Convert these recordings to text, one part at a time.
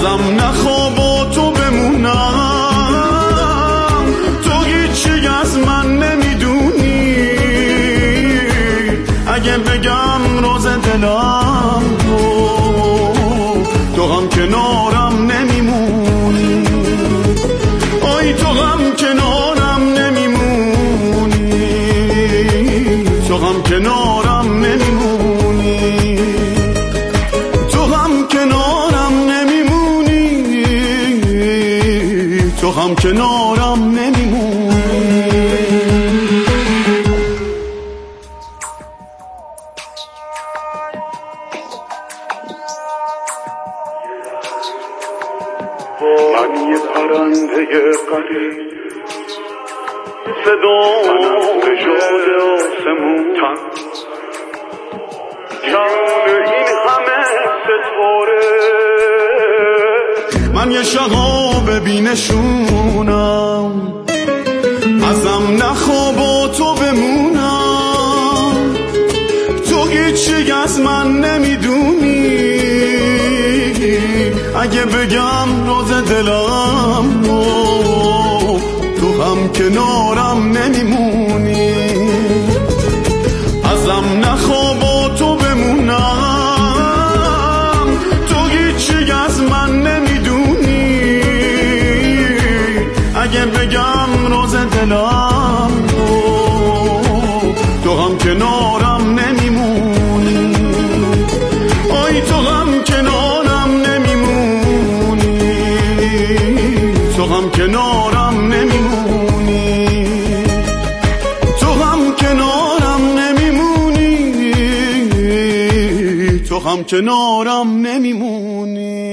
ازم نخوا با تو بمونم، تو هیچی از من نمیدونی. اگه بگم روز دلم تو هم کنارم نمیمونی. آی تو هم کنارم نمیمونی، تو هم کنارم نمیمونی، تو هم کنارم نمیمونی، تو هم کنارم نمیمونی. من یه پرنده غریب، صدام به جای آسمون جان این همه ستاره. من یه شهاب بینشونم، ازم نخوا با تو بمونم، تو هیچی از من نمیدونی. اگه بگم روز دلم تو هم کنارم نمیمونی. ازم نخوا با تو بمونم، تو هیچی از من نمیدونی. اگه بگم روز دلم تو هم کنارم نمیمونی. آی تو هم کنارم نمیمونی، تو هم کنارم نمیمونی، تو هم کنارم نمیمونی، تو هم کنارم نمیمونی.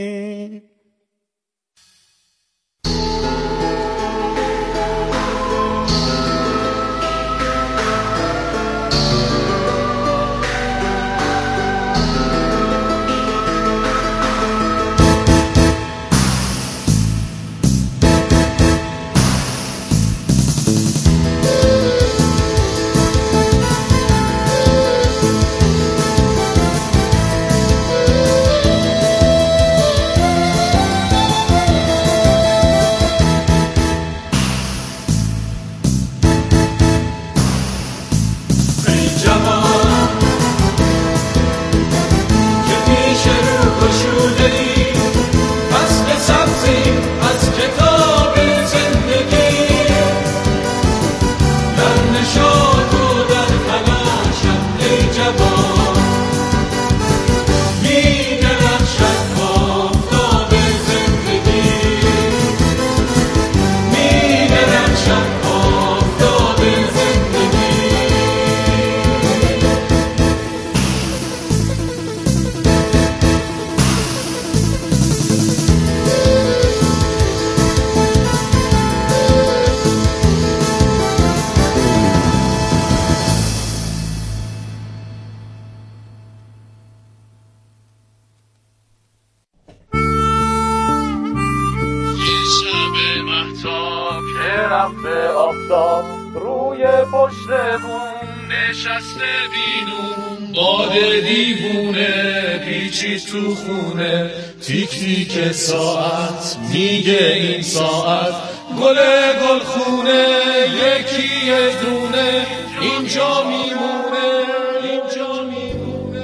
روی پشت بوم نشسته بینون، باد دیوونه پیچید تو خونه. تیک تیک ساعت میگه این ساعت گل خونه، یکی یه دونه اینجا میمونه، اینجا میمونه.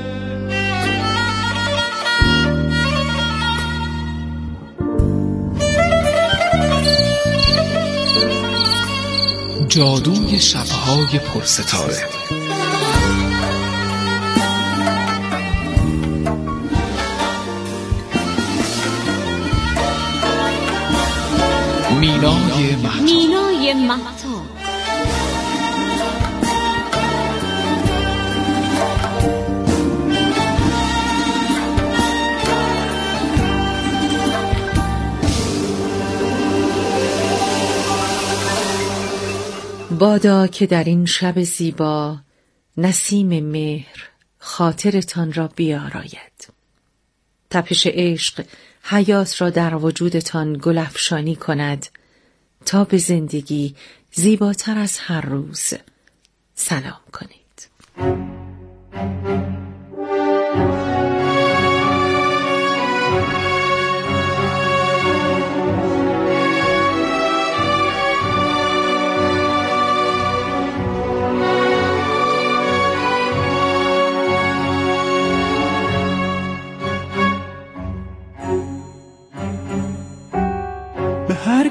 جادوی شب‌های پرستاره. مینای مهتاب. بادا که در این شب زیبا نسیم مهر خاطرتان را بیاراید. تپش عشق حیات را در وجودتان گلفشانی کند تا به زندگی زیباتر از هر روز سلام کنید.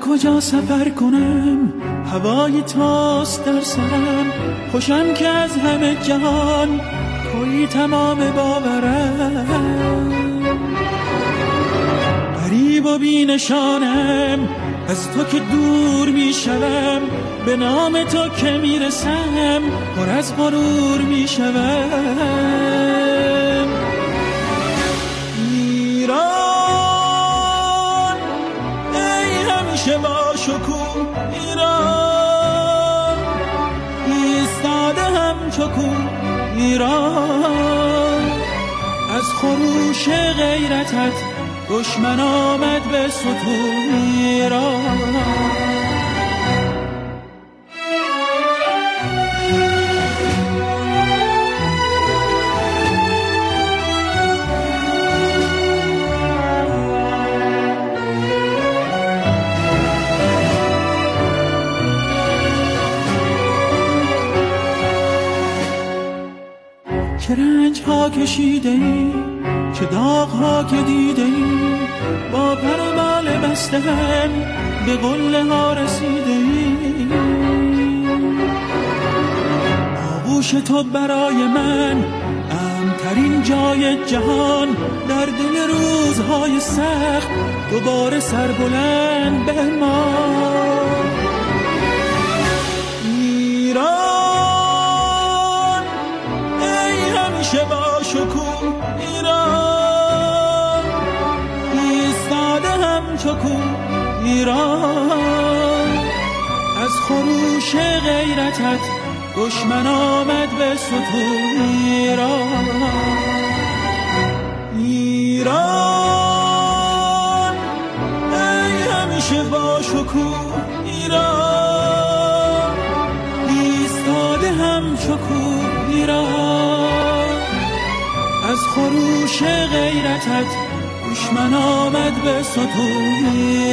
کجا سفر کنم هوای تاست در سرم، خوشم که از همه جهان تویی تمام باورم. غریب و بی نشانم از تو که دور می شوم، به نام تو که می رسم پر از غرور می شوم. ایران ای همیشه با شکوه، ایران ایستاده همچو کوه، ایران از خروش غیرتت دشمن آمد به ستون، ایران. چه رنج ها کشیده ای، چه داغ ها که دیده ای، با پر و بال بسته هم به قله ها رسیده ای. آغوش تو برای من امن‌ترین جای جهان، در دل روزهای سخت دوباره سربلند به ما. ایران ای همیشه با شکوه، ایران ایستاده همچو کوه، ایران از خروش غیرتت دشمن آمد به ستون، ایران. ایران ای همیشه با شکوه، ایران ایستاده همچو کوه، ایران از خروش غیرتت دشمن آمد به ستون،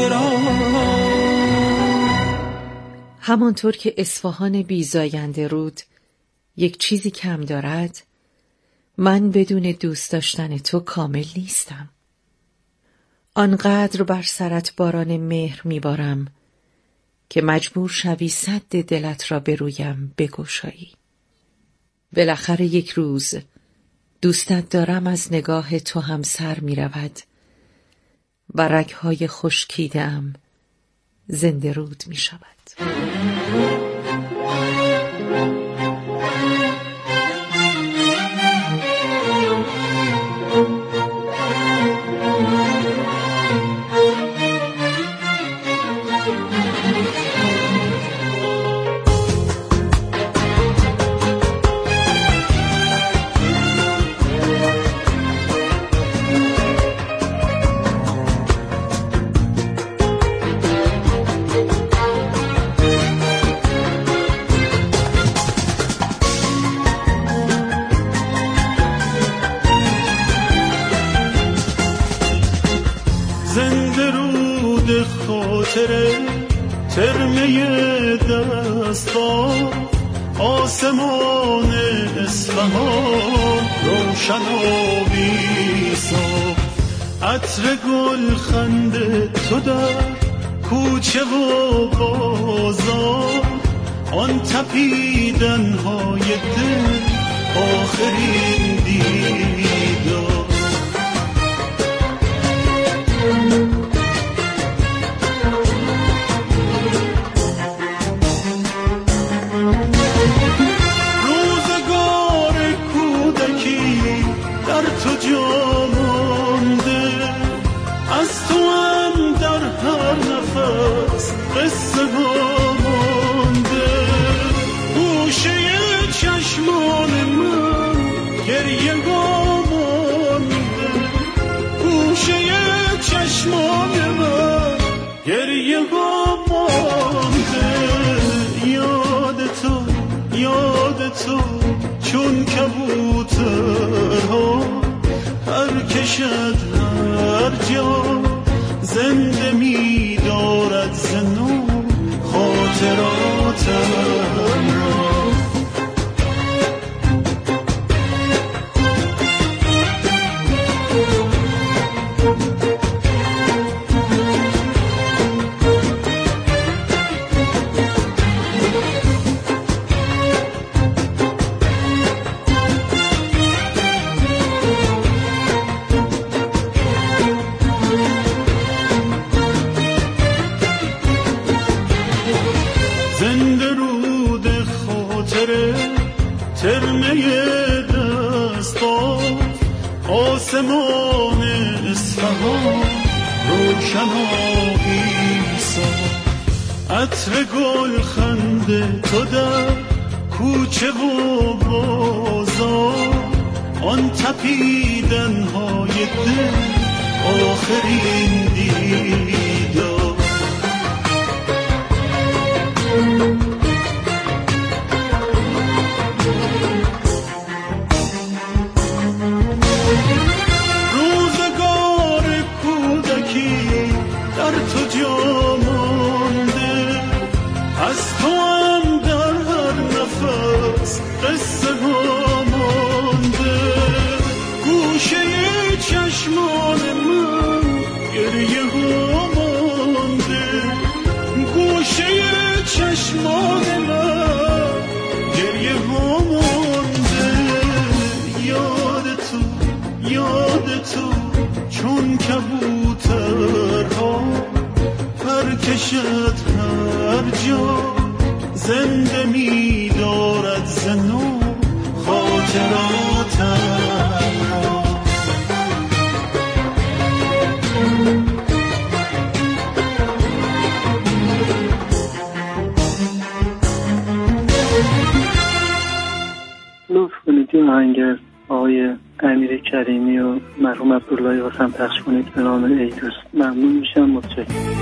ایران. همانطور که اصفهان بیزاینده رود یک چیزی کم دارد، من بدون دوست داشتن تو کامل نیستم. آنقدر بر سرت باران مهر میبارم که مجبور شوی سد دلت را به رویم بگشایی. بالاخره یک روز دوستت دارم از نگاه تو هم سر می رود و رگهای خشکیده‌ام زنده رود می شود. ترمه دستا آسمان اصفهان روشن و بی‌صاف، عطر گل خنده تو در کوچه و بازار، آن تپیدن‌های دل آخرین دیدار. قصه ها مانده گوشه چشمان من، گریه ها مانده گوشه چشمان من، گریه ها مانده. یاد تو چون کبوترها هر کشد هر جا، زنده می دارد زنو خاطراتم را. روشنایی ساخت. عطر گل خنده تو در کوچه و بازار، آن تپیدن‌های دل آخرین دیدار. روزگار کودکی در تو جا مانده، از تو هم در هر نفس قصه ها مانده. گوشه چشمان من گریه ها مانده، گوشه چشمان من گریه ها مانده. یاد تو چون کبوترها پر کشد هر جا، زنده می دارد زنو خاطراتم. لطف کنید این آهنگ آقای امیر کریمی و مرحوم عبداللهی واسم پخش کنید به نام ای دوست. ممنون میشم. متشکرم.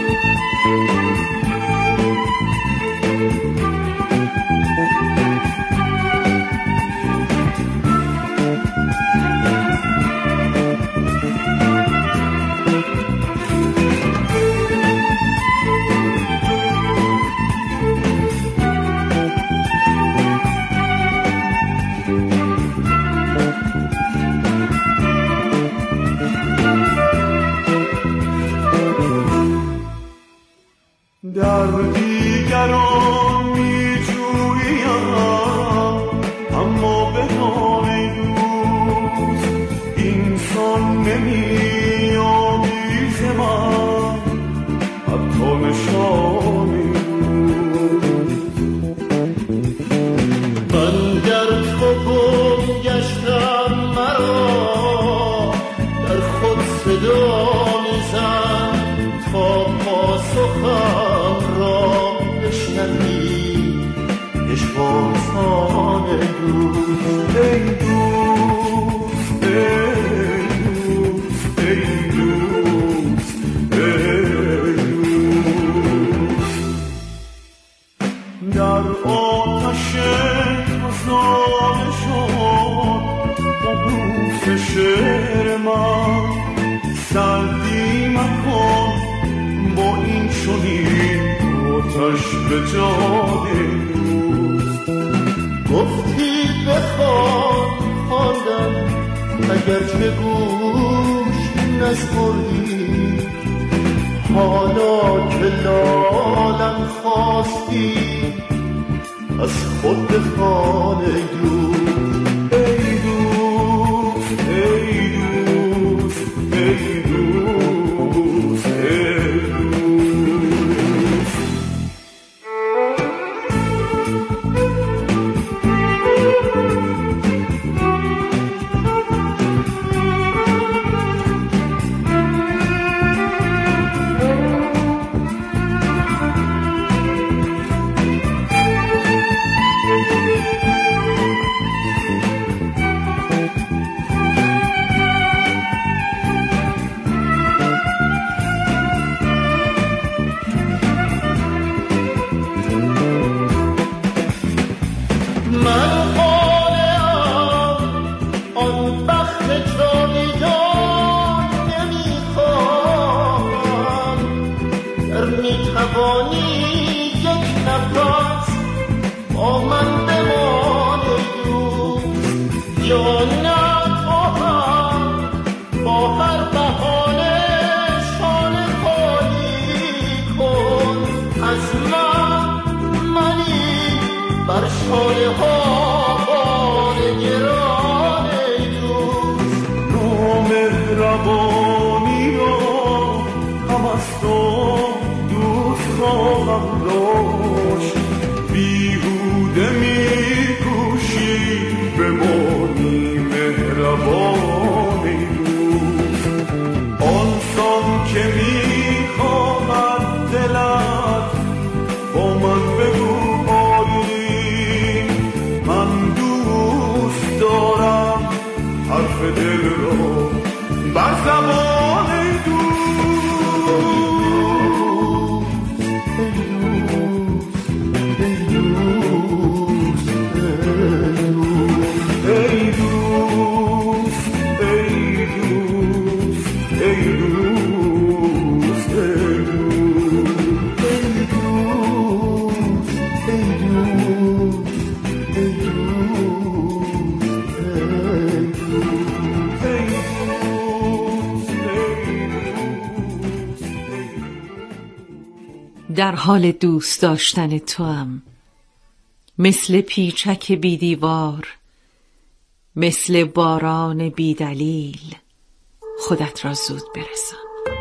در دیگران می جویم اما به نام دوست اینسان نمی آمیز من حتی نشانی دوست. من گر تو گم گشتم مرا در خود صدا میزن تا پاسخم را بشنوی اشوازان دوست. ای دوست ای دوست ای دوست ای دوست. در آتش گذار شد قبوس شعر من، سردی مکن با این چنین آتش به جان دوست. گفتی بخوان خواندم اگر چه گوش نسپردی، حالا که لالم خواستی از خود بخوان دوست. ای دوست ای دوست ای دوست ای مهربانی دوست. آن سان که می در حال دوست داشتن توام، مثل پیچک بی دیوار، مثل باران بی دلیل. خودت را زود برسان.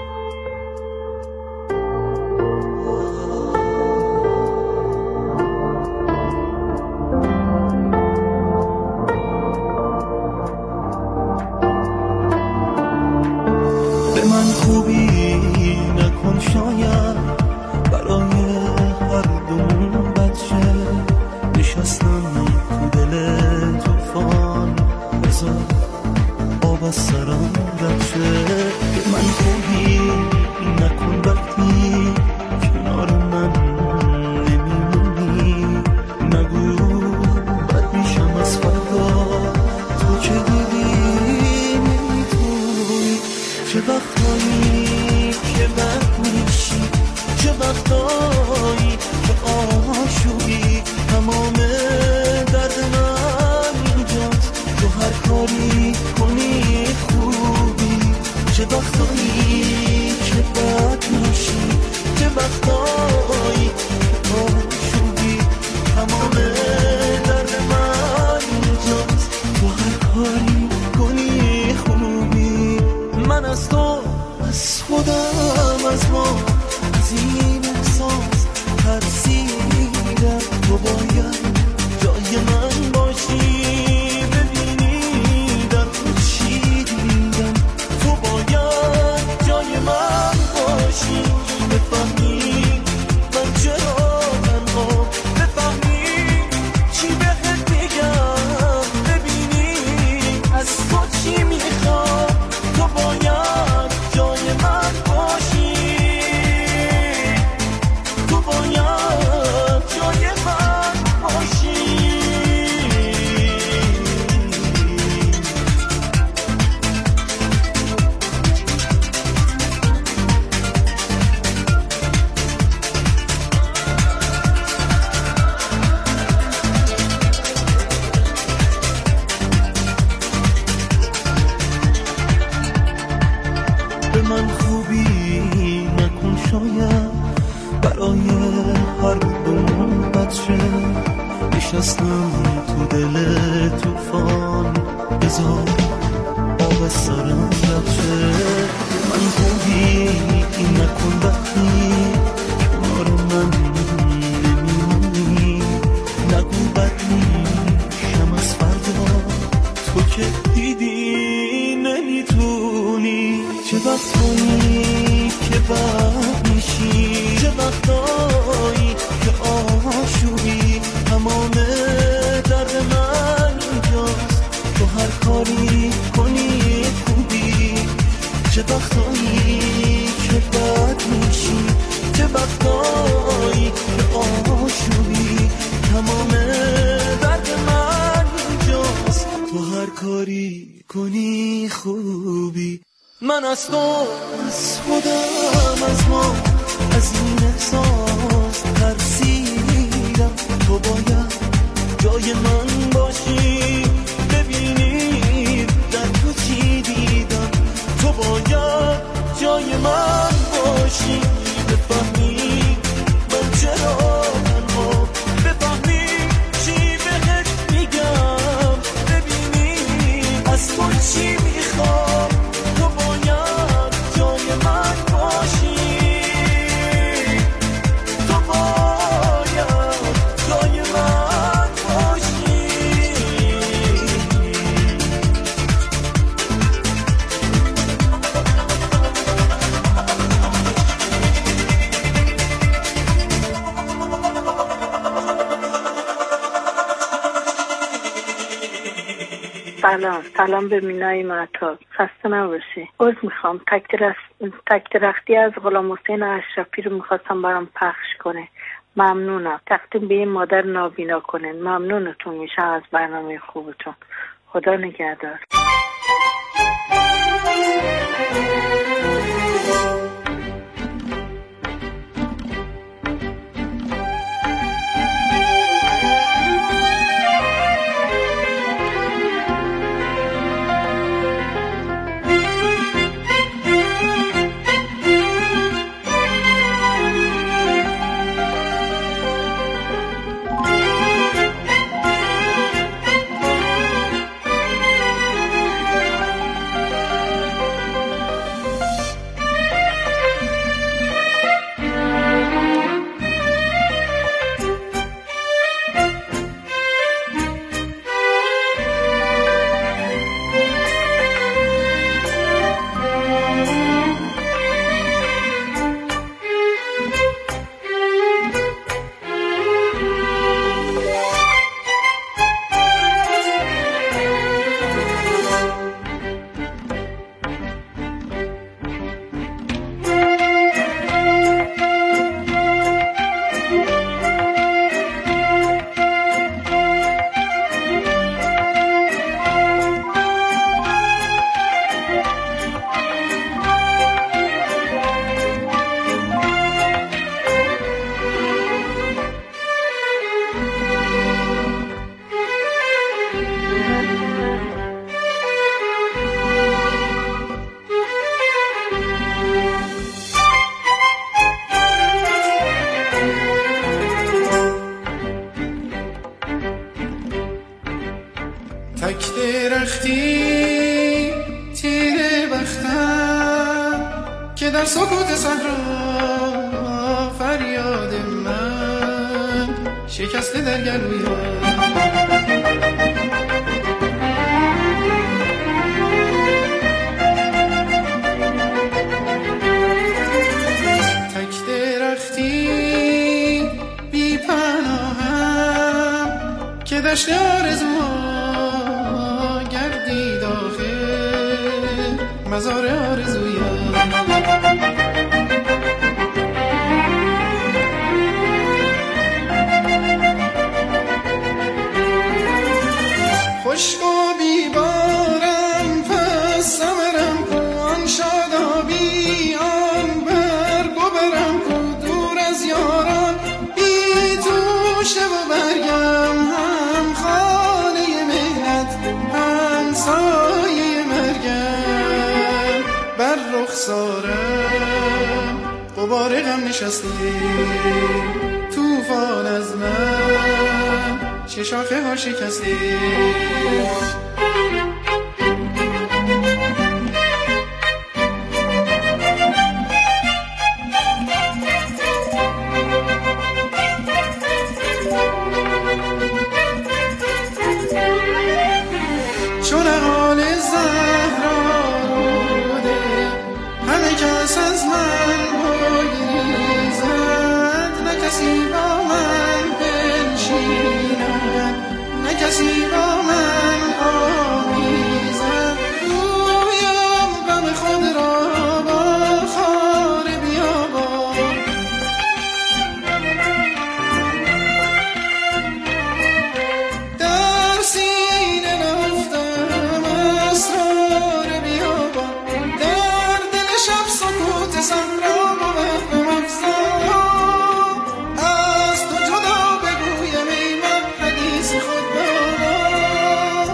به من خوبی نکن شاید برای هر دومون بچه، نشستم تو دل توفان، بذار آب از سرم رد شه. به من خوبی نکن وقتی کنار من نمیمونی، نگو بد میشم از فردا، تو که دیدی نمیتونی. چه وقتایی که بد میشی، چه وقتایی که آشوبی، تمام درد من اینجاست، تو هر کاری کنی خوبی. چه وقتایی که بد میشی، چه وقتایی که آشوبی، تمام درد من اینجاست، تو هر کاری کنی خوبی. من از تو، از خودم، از ما، از این احساس ترسیدم. تو باید جای من باشی، ببینی در تو چی دیدم. تو باید جای من باشی، بفهمی من چرا تنها، بفهمی چی بهت میگم، ببینی از تو چی میخوام. تو باید جای من باشی، تو باید جای من باشی. به من خوبی نکن شاید برای هر دومون بچه، نشستم تو دل توفان، بذار آب از سرم رد شه. به من خوبی نکن وقتی کنار من نمیمونی، نگو بد میشم از فردا، تو که دیدی نمیتونی. چه وقتایی که بد میشی، چه وقتایی که آشوبی، تمام درد من اینجاست، تو هر کاری کنی خوبی. چه وقتایی که بد میشی، چه وقتایی که آشوبی، تمام درد من اینجاست، تو هر کاری کنی خوبی. من از تو، از خودم، از ما، از این احساس ترسیدم. تو باید جای من باشی، ببینی در تو چی دیدم. تو باید جای من باشی، بفهمی من چرا تنها، بفهمی چی بهت میگم، ببینی از تو چی میخوام. تو باید جای من باشی، تو باید جای من باشی. سلام به مینای معطا، خسته نباشی. عذر میخوام، تک درختی از غلام حسین اشرفی رو میخواستم برام پخش کنه. ممنونم. تقدیم به این مادر نابینا کنین. ممنونتون میشم از برنامه خوبتون. خدا نگهدار. در سکوت صحرا فریاد من شکسته در گلویم. دشت آرزوها گردید آخر مزار آرزویم. خشک و بیبارم پس ثمرم کو آن شادابی آن برگ و برم کو دور از یاران بی توشه و برگم هم خانه مهنت هم سایه مرگم. بر رخسارم غبار غم نشسته طوفان از من چه شاخه ها شکسته. چون حال زهرا روده همه کس از من بگریزد، نه کسی با من بنشیند نه کسی با من آمیزد. گویم غم خود را با خار بیابان در سینه نهفتم اسرار بیابان. در دل شب سکوت صحرا و وهم افزا از تو جدا بگویم ای من حدیث خود دارم.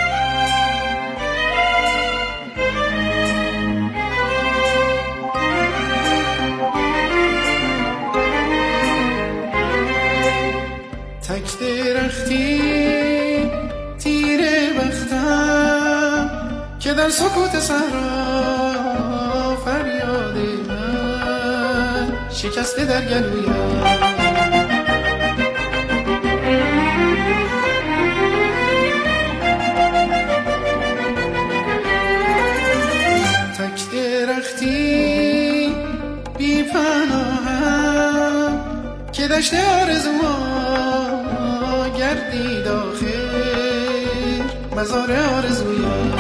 تک درختی تیره بختم که در سکوت صحرا فریاد من شکسته در گلویم. تک درختی بی پناهم که دشت آرزوها گردید آخر مزار آرزویم.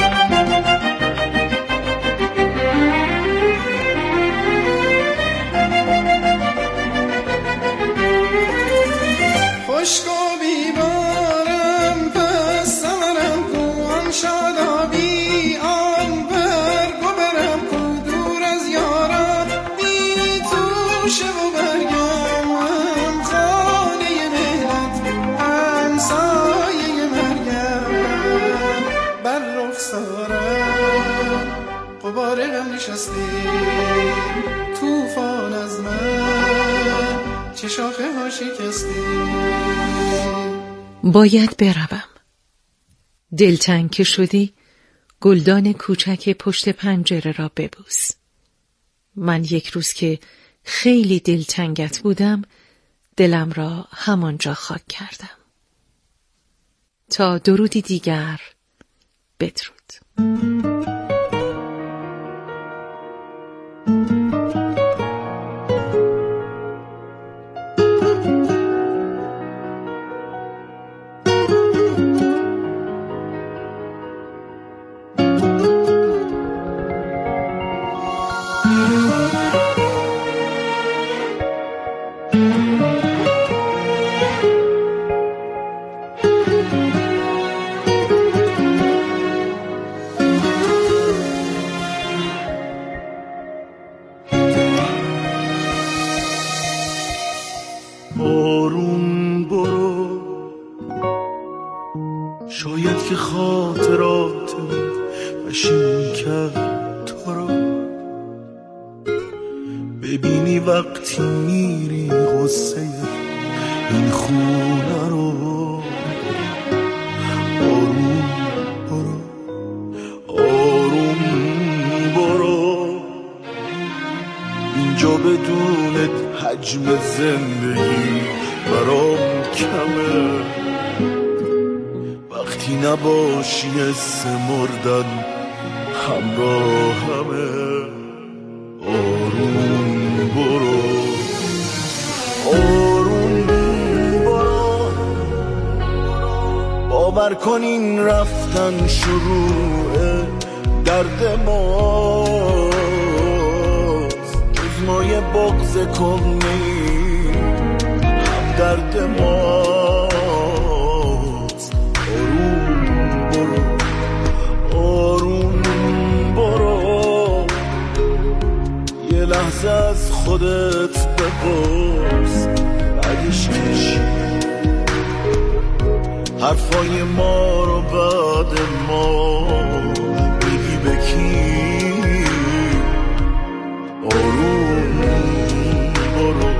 خشک و بیبارم پس ثمرم کو آن شادابی آن برگ و برم کو دور از یاران بی توشه و برگم هم خانه مهنت هم سایه مرگم. بر رخسارم غبار غم نشسته طوفان از من چه شاخه ها شکسته. باید بروم. دلتنگ که شدی گلدان کوچک پشت پنجره را ببوس. من یک روز که خیلی دلتنگت بودم دلم را همانجا خاک کردم. تا درودی دیگر، بدرود. آروم برو، شاید که خاطرات پشیمون کرد تو رو. ببینی وقتی میری غصه این خونه رو. آروم برو، آروم برو، اینجا بدون حجم زندگی برام کمه. وقتی نباشی حس مردن همراهمه. آروم برو آروم برو، باور کن این رفتن شروع درد ماست. جز ما یه بغض کهنه‌ای هم درد ماست. آروم برو آروم برو، یه لحظه از خودت بپرس بعدش کشی حرفای ما رو بعد ما بگی بکی. آروم برو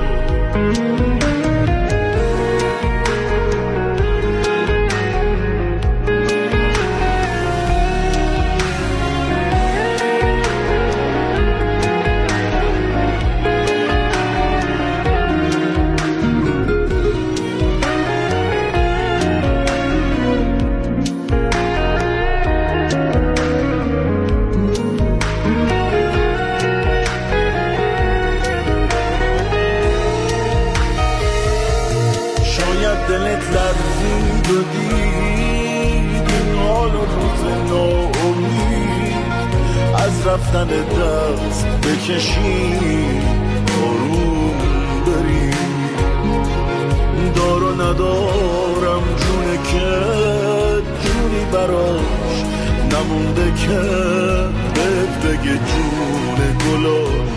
دلت لرزید و دید این حال و روز ناامید از رفتن دست بکشی. آروم بری دار و ندارم جونه که جونی براش نمونده که بهت بگه جون گلا